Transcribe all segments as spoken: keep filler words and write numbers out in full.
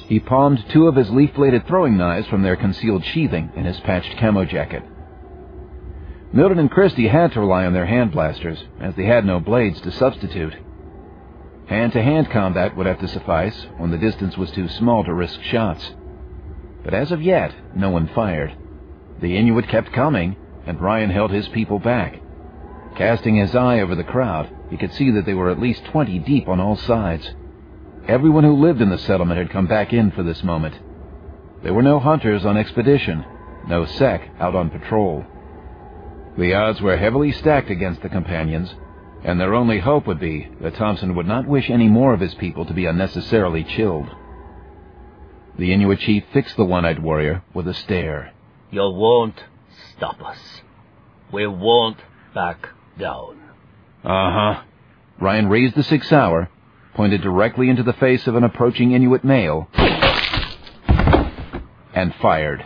He palmed two of his leaf-bladed throwing knives from their concealed sheathing in his patched camo jacket. Mildred and Christie had to rely on their hand blasters, as they had no blades to substitute. Hand-to-hand combat would have to suffice when the distance was too small to risk shots. But as of yet, no one fired. The Inuit kept coming, and Ryan held his people back. Casting his eye over the crowd, he could see that they were at least twenty deep on all sides. Everyone who lived in the settlement had come back in for this moment. There were no hunters on expedition, no sec out on patrol. The odds were heavily stacked against the companions, and their only hope would be that Thompson would not wish any more of his people to be unnecessarily chilled. The Inuit chief fixed the one-eyed warrior with a stare. You won't stop us. We won't back down. Uh-huh. Ryan raised the six-hour, pointed directly into the face of an approaching Inuit male, and fired.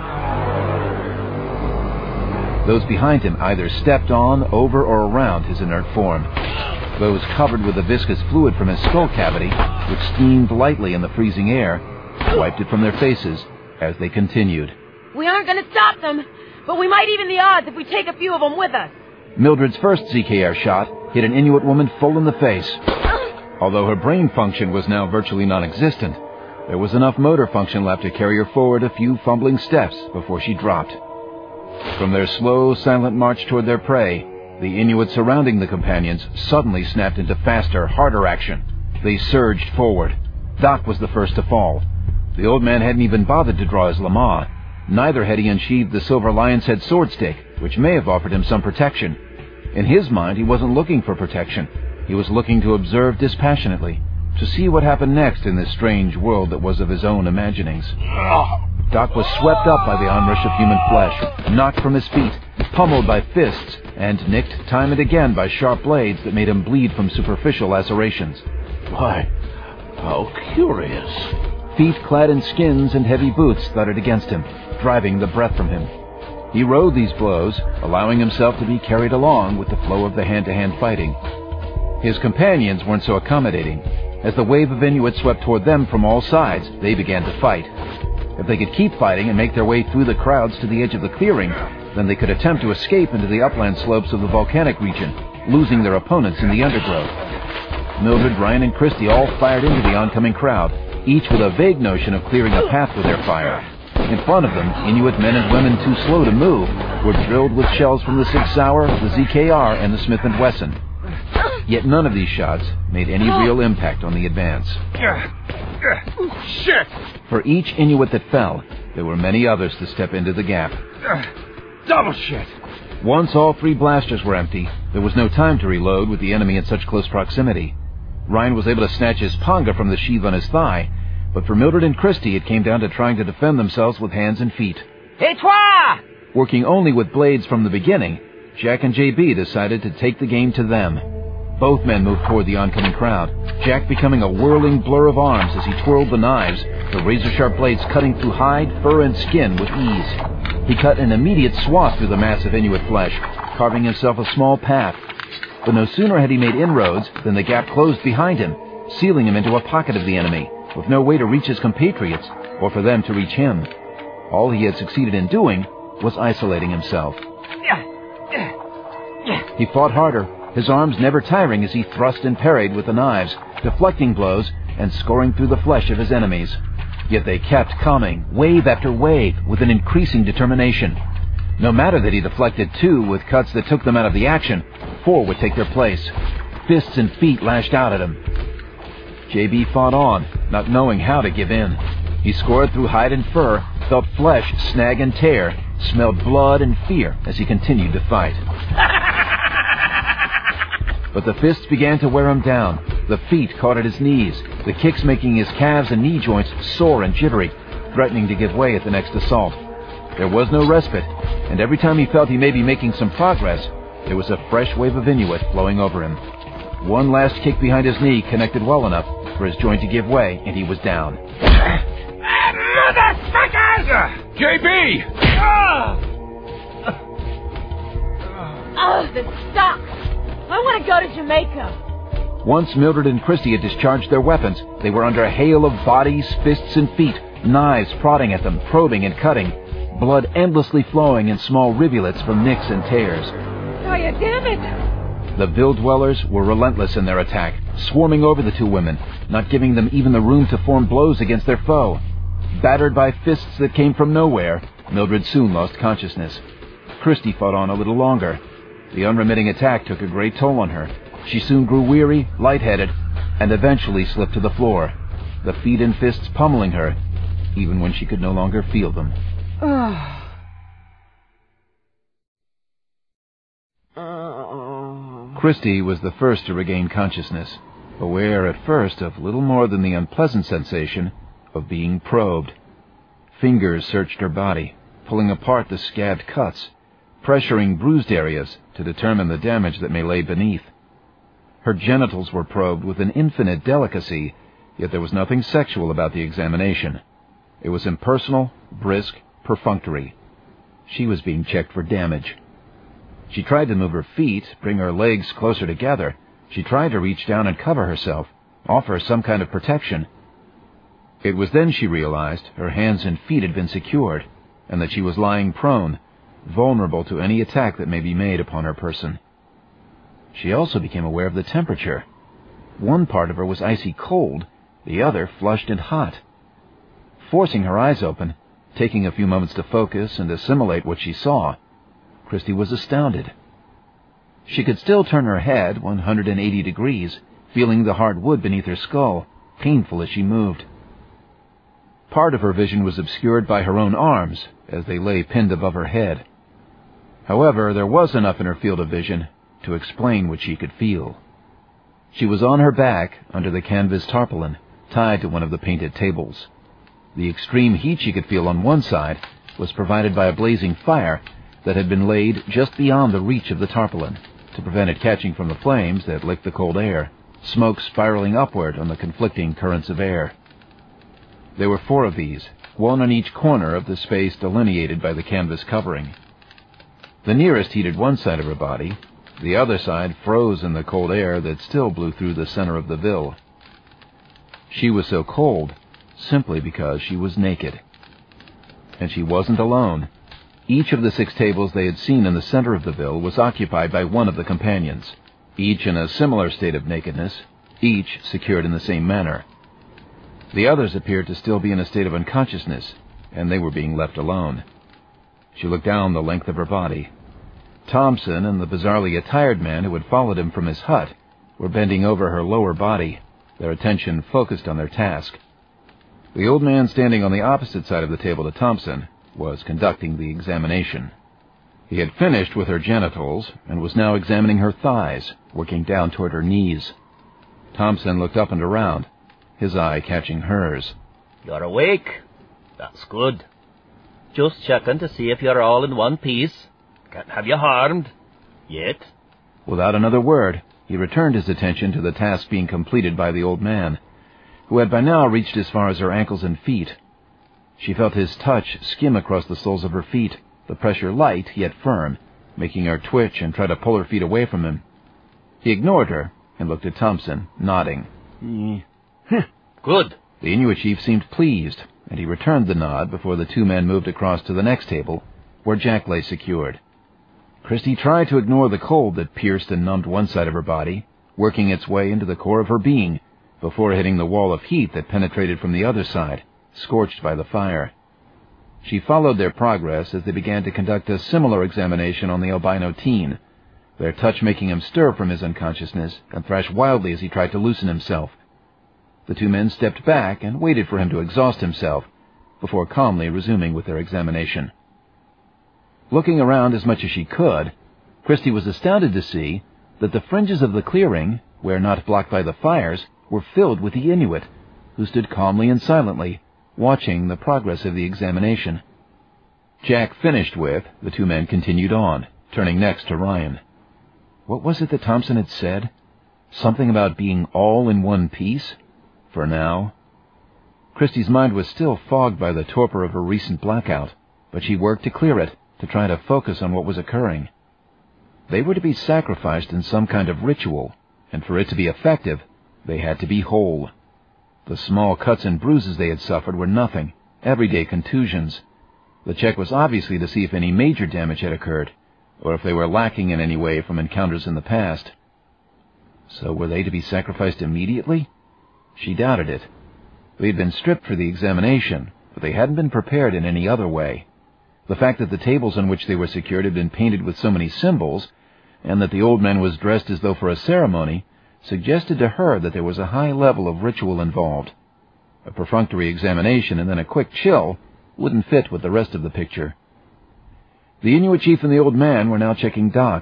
Those behind him either stepped on, over, or around his inert form. Those covered with the viscous fluid from his skull cavity, which steamed lightly in the freezing air, wiped it from their faces as they continued. We aren't going to stop them, but we might even the odds if we take a few of them with us. Mildred's first Z K R shot hit an Inuit woman full in the face. Although her brain function was now virtually non-existent, there was enough motor function left to carry her forward a few fumbling steps before she dropped. From their slow, silent march toward their prey, the Inuit surrounding the companions suddenly snapped into faster, harder action. They surged forward. Doc was the first to fall. The old man hadn't even bothered to draw his lama. Neither had he unsheathed the silver lion's head sword stick, which may have offered him some protection. In his mind, he wasn't looking for protection. He was looking to observe dispassionately, to see what happened next in this strange world that was of his own imaginings. Doc was swept up by the onrush of human flesh, knocked from his feet, pummeled by fists, and nicked time and again by sharp blades that made him bleed from superficial lacerations. Why, how curious. Feet clad in skins and heavy boots thudded against him, driving the breath from him. He rode these blows, allowing himself to be carried along with the flow of the hand-to-hand fighting. His companions weren't so accommodating. As the wave of Inuit swept toward them from all sides, they began to fight. If they could keep fighting and make their way through the crowds to the edge of the clearing, then they could attempt to escape into the upland slopes of the volcanic region, losing their opponents in the undergrowth. Mildred, Ryan, and Christie all fired into the oncoming crowd, each with a vague notion of clearing a path with their fire. In front of them, Inuit men and women too slow to move were drilled with shells from the six hour, the Z K R, and the Smith and Wesson. Yet none of these shots made any real impact on the advance. Shit! For each Inuit that fell, there were many others to step into the gap. Double shit! Once all three blasters were empty, there was no time to reload with the enemy in such close proximity. Ryan was able to snatch his panga from the sheath on his thigh, but for Mildred and Christie it came down to trying to defend themselves with hands and feet. Et toi! Working only with blades from the beginning, Jack and J B decided to take the game to them. Both men moved toward the oncoming crowd, Jack becoming a whirling blur of arms as he twirled the knives, the razor-sharp blades cutting through hide, fur, and skin with ease. He cut an immediate swath through the mass of Inuit flesh, carving himself a small path. But no sooner had he made inroads than the gap closed behind him, sealing him into a pocket of the enemy, with no way to reach his compatriots, or for them to reach him. All he had succeeded in doing was isolating himself. He fought harder, his arms never tiring as he thrust and parried with the knives, deflecting blows and scoring through the flesh of his enemies. Yet they kept coming, wave after wave, with an increasing determination. No matter that he deflected two with cuts that took them out of the action, four would take their place. Fists and feet lashed out at him. J B fought on, not knowing how to give in. He scored through hide and fur, felt flesh snag and tear, smelled blood and fear as he continued to fight. But the fists began to wear him down. The feet caught at his knees, the kicks making his calves and knee joints sore and jittery, threatening to give way at the next assault. There was no respite, and every time he felt he may be making some progress, there was a fresh wave of Inuit flowing over him. One last kick behind his knee connected well enough for his joint to give way, and he was down. Motherfuckers! J B! Oh, this sucks. I want to go to Jamaica. Once Mildred and Christy had discharged their weapons, they were under a hail of bodies, fists, and feet, knives prodding at them, probing and cutting, blood endlessly flowing in small rivulets from nicks and tears. Oh, you damn it! The Ville dwellers were relentless in their attack, swarming over the two women, not giving them even the room to form blows against their foe. Battered by fists that came from nowhere, Mildred soon lost consciousness. Christy fought on a little longer. The unremitting attack took a great toll on her. She soon grew weary, lightheaded, and eventually slipped to the floor, the feet and fists pummeling her, even when she could no longer feel them. Christy was the first to regain consciousness, aware at first of little more than the unpleasant sensation of being probed. Fingers searched her body, pulling apart the scabbed cuts, pressuring bruised areas to determine the damage that may lay beneath. Her genitals were probed with an infinite delicacy, yet there was nothing sexual about the examination. It was impersonal, brisk, perfunctory. She was being checked for damage. She tried to move her feet, bring her legs closer together. She tried to reach down and cover herself, offer some kind of protection. It was then she realized her hands and feet had been secured, and that she was lying prone, vulnerable to any attack that may be made upon her person. She also became aware of the temperature. One part of her was icy cold, the other flushed and hot. Forcing her eyes open, taking a few moments to focus and assimilate what she saw, Christy was astounded. She could still turn her head one hundred eighty degrees, feeling the hard wood beneath her skull, painful as she moved. Part of her vision was obscured by her own arms, as they lay pinned above her head. However, there was enough in her field of vision to explain what she could feel. She was on her back under the canvas tarpaulin, tied to one of the painted tables. The extreme heat she could feel on one side was provided by a blazing fire that had been laid just beyond the reach of the tarpaulin, to prevent it catching from the flames that licked the cold air, smoke spiraling upward on the conflicting currents of air. There were four of these, one on each corner of the space delineated by the canvas covering. The nearest heated one side of her body, the other side froze in the cold air that still blew through the center of the Ville. She was so cold simply because she was naked. And she wasn't alone. Each of the six tables they had seen in the center of the Ville was occupied by one of the companions, each in a similar state of nakedness, each secured in the same manner. The others appeared to still be in a state of unconsciousness, and they were being left alone. She looked down the length of her body. Thompson and the bizarrely attired man who had followed him from his hut were bending over her lower body, their attention focused on their task. The old man standing on the opposite side of the table to Thompson was conducting the examination. He had finished with her genitals and was now examining her thighs, working down toward her knees. Thompson looked up and around, his eye catching hers. You're awake. That's good. Just checking to see if you're all in one piece. Can't have you harmed. Yet. Without another word, he returned his attention to the task being completed by the old man, who had by now reached as far as her ankles and feet. She felt his touch skim across the soles of her feet, the pressure light yet firm, making her twitch and try to pull her feet away from him. He ignored her and looked at Thompson, nodding. Mm. Good. The Inuit chief seemed pleased, and he returned the nod before the two men moved across to the next table, where Jack lay secured. Christy tried to ignore the cold that pierced and numbed one side of her body, working its way into the core of her being, before hitting the wall of heat that penetrated from the other side, scorched by the fire. She followed their progress as they began to conduct a similar examination on the albino teen, their touch making him stir from his unconsciousness and thrash wildly as he tried to loosen himself. The two men stepped back and waited for him to exhaust himself, before calmly resuming with their examination. Looking around as much as she could, Christy was astounded to see that the fringes of the clearing, where not blocked by the fires, were filled with the Inuit, who stood calmly and silently, watching the progress of the examination. Jack finished with, the two men continued on, turning next to Ryan. What was it that Thompson had said? Something about being all in one piece? For now. Christy's mind was still fogged by the torpor of her recent blackout, but she worked to clear it, to try to focus on what was occurring. They were to be sacrificed in some kind of ritual, and for it to be effective, they had to be whole. The small cuts and bruises they had suffered were nothing, everyday contusions. The check was obviously to see if any major damage had occurred, or if they were lacking in any way from encounters in the past. So were they to be sacrificed immediately? She doubted it. They had been stripped for the examination, but they hadn't been prepared in any other way. The fact that the tables on which they were secured had been painted with so many symbols, and that the old man was dressed as though for a ceremony, suggested to her that there was a high level of ritual involved. A perfunctory examination and then a quick chill wouldn't fit with the rest of the picture. The Inuit chief and the old man were now checking Doc.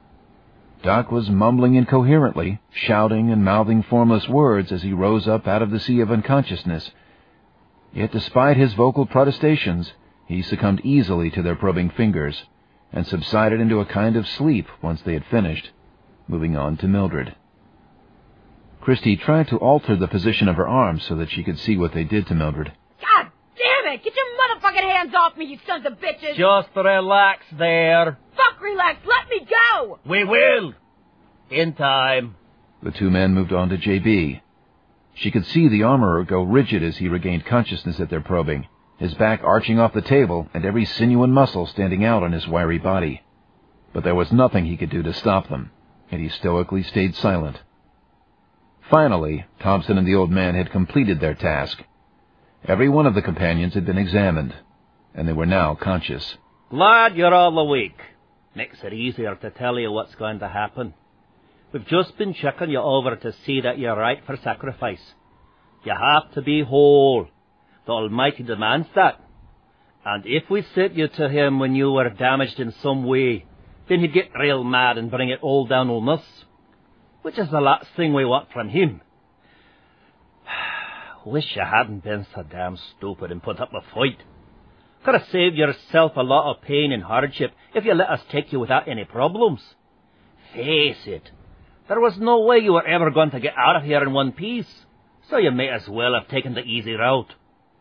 Doc was mumbling incoherently, shouting and mouthing formless words as he rose up out of the sea of unconsciousness. Yet despite his vocal protestations, he succumbed easily to their probing fingers, and subsided into a kind of sleep once they had finished, moving on to Mildred. Christy tried to alter the position of her arms so that she could see what they did to Mildred. God damn it! Get your motherfucking hands off me, you sons of bitches! Just relax there. Fuck relax! Let me go! We will. In time. The two men moved on to J B. She could see the armorer go rigid as he regained consciousness at their probing, his back arching off the table and every sinew and muscle standing out on his wiry body. But there was nothing he could do to stop them, and he stoically stayed silent. Finally, Thompson and the old man had completed their task. Every one of the companions had been examined, and they were now conscious. Glad you're all awake. Makes it easier to tell you what's going to happen. We've just been checking you over to see that you're right for sacrifice. You have to be whole. The Almighty demands that. And if we sent you to him when you were damaged in some way, then he'd get real mad and bring it all down on us. Which is the last thing we want from him. Wish you hadn't been so damn stupid and put up a fight. Could have saved yourself a lot of pain and hardship if you let us take you without any problems. Face it, there was no way you were ever going to get out of here in one piece, so you may as well have taken the easy route.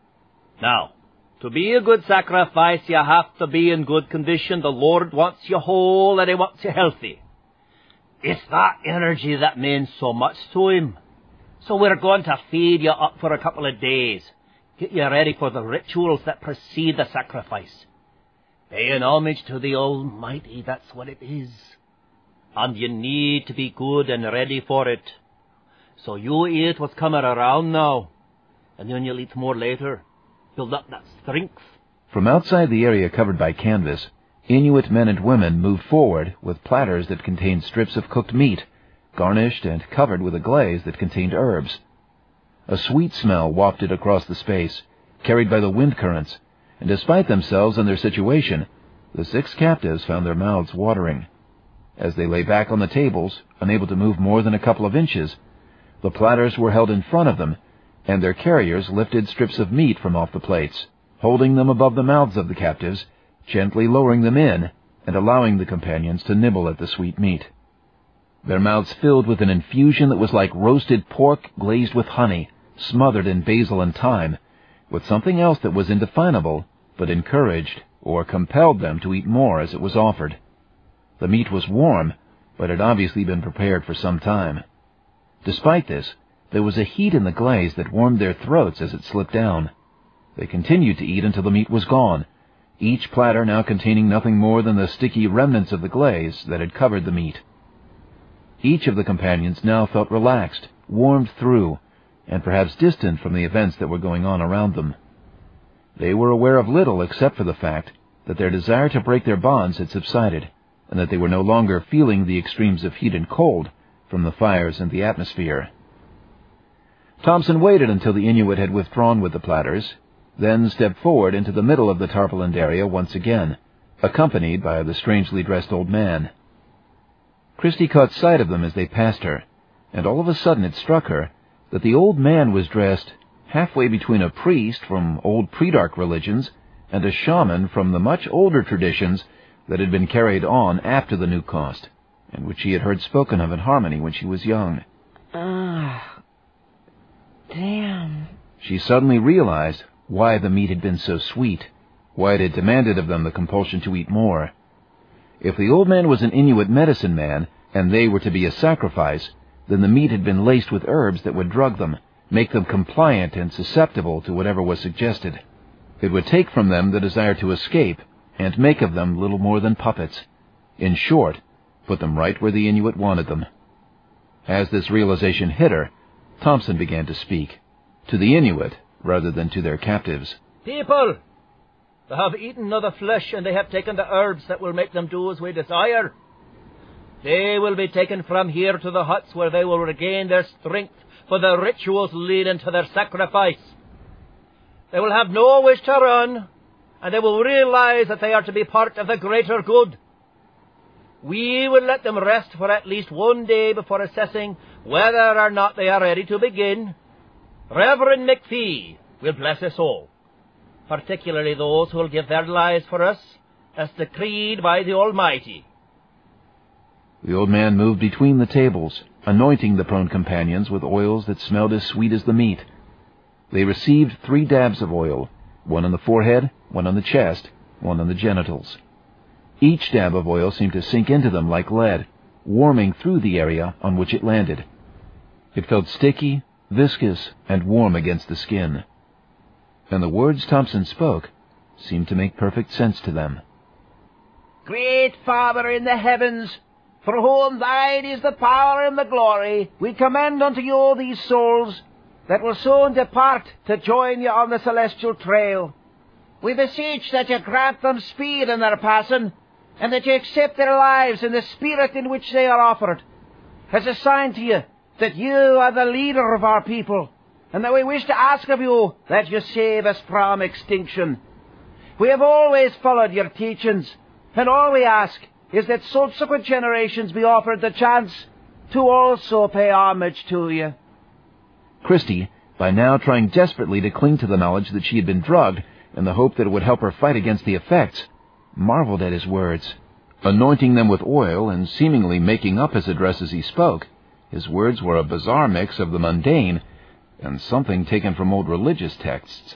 Now, to be a good sacrifice, you have to be in good condition. The Lord wants you whole and he wants you healthy. It's that energy that means so much to him. So we're going to feed you up for a couple of days. Get you ready for the rituals that precede the sacrifice. Paying homage to the Almighty, that's what it is. And you need to be good and ready for it. So you eat what's coming around now, and then you'll eat more later. Build up that strength. From outside the area covered by canvas, Inuit men and women moved forward with platters that contained strips of cooked meat, garnished and covered with a glaze that contained herbs. A sweet smell wafted across the space, carried by the wind currents, and despite themselves and their situation, the six captives found their mouths watering. As they lay back on the tables, unable to move more than a couple of inches, the platters were held in front of them, and their carriers lifted strips of meat from off the plates, holding them above the mouths of the captives, gently lowering them in, and allowing the companions to nibble at the sweet meat. Their mouths filled with an infusion that was like roasted pork glazed with honey, smothered in basil and thyme, with something else that was indefinable, but encouraged or compelled them to eat more as it was offered. The meat was warm, but had obviously been prepared for some time. Despite this, there was a heat in the glaze that warmed their throats as it slipped down. They continued to eat until the meat was gone, each platter now containing nothing more than the sticky remnants of the glaze that had covered the meat. Each of the companions now felt relaxed, warmed through, and perhaps distant from the events that were going on around them. They were aware of little except for the fact that their desire to break their bonds had subsided, and that they were no longer feeling the extremes of heat and cold from the fires and the atmosphere. Thompson waited until the Inuit had withdrawn with the platters, then stepped forward into the middle of the tarpaulined area once again, accompanied by the strangely dressed old man. Christy caught sight of them as they passed her, and all of a sudden it struck her that the old man was dressed halfway between a priest from old pre-dark religions and a shaman from the much older traditions that had been carried on after the New Cost, and which she had heard spoken of in Harmony when she was young. Ah, damn. She suddenly realized why the meat had been so sweet, why it had demanded of them the compulsion to eat more. If the old man was an Inuit medicine man, and they were to be a sacrifice, then the meat had been laced with herbs that would drug them, make them compliant and susceptible to whatever was suggested. It would take from them the desire to escape, and make of them little more than puppets. In short, put them right where the Inuit wanted them. As this realization hit her, Thompson began to speak, to the Inuit rather than to their captives. People, they have eaten of the flesh, and they have taken the herbs that will make them do as we desire. They will be taken from here to the huts where they will regain their strength for the rituals leading to their sacrifice. They will have no wish to run, and they will realize that they are to be part of the greater good. We will let them rest for at least one day before assessing whether or not they are ready to begin. Reverend McPhee will bless us all, particularly those who will give their lives for us, as decreed by the Almighty. The old man moved between the tables, anointing the prone companions with oils that smelled as sweet as the meat. They received three dabs of oil, one on the forehead, one on the chest, one on the genitals. Each dab of oil seemed to sink into them like lead, warming through the area on which it landed. It felt sticky, viscous, and warm against the skin. And the words Thompson spoke seemed to make perfect sense to them. Great Father in the heavens, for whom thine is the power and the glory, we commend unto you these souls that will soon depart to join you on the celestial trail. We beseech that you grant them speed in their passing, and that you accept their lives in the spirit in which they are offered, as a sign to you that you are the leader of our people, and that we wish to ask of you that you save us from extinction. We have always followed your teachings, and all we ask is that subsequent generations be offered the chance to also pay homage to you. Christie, by now trying desperately to cling to the knowledge that she had been drugged, in the hope that it would help her fight against the effects, marveled at his words. Anointing them with oil and seemingly making up his address as he spoke, his words were a bizarre mix of the mundane and something taken from old religious texts.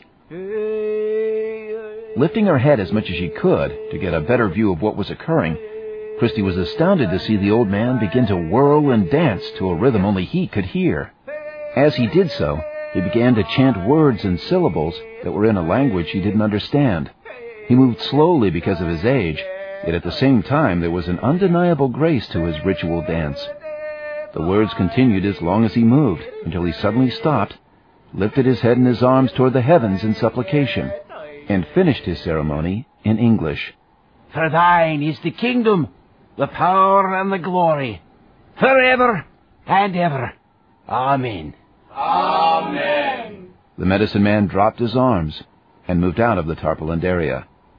Lifting her head as much as she could to get a better view of what was occurring, Christie was astounded to see the old man begin to whirl and dance to a rhythm only he could hear. As he did so, he began to chant words and syllables that were in a language he didn't understand. He moved slowly because of his age, yet at the same time there was an undeniable grace to his ritual dance. The words continued as long as he moved, until he suddenly stopped, lifted his head and his arms toward the heavens in supplication, and finished his ceremony in English. For thine is the kingdom, the power and the glory, forever and ever. Amen. Amen. The medicine man dropped his arms and moved out of the tarpaulined area.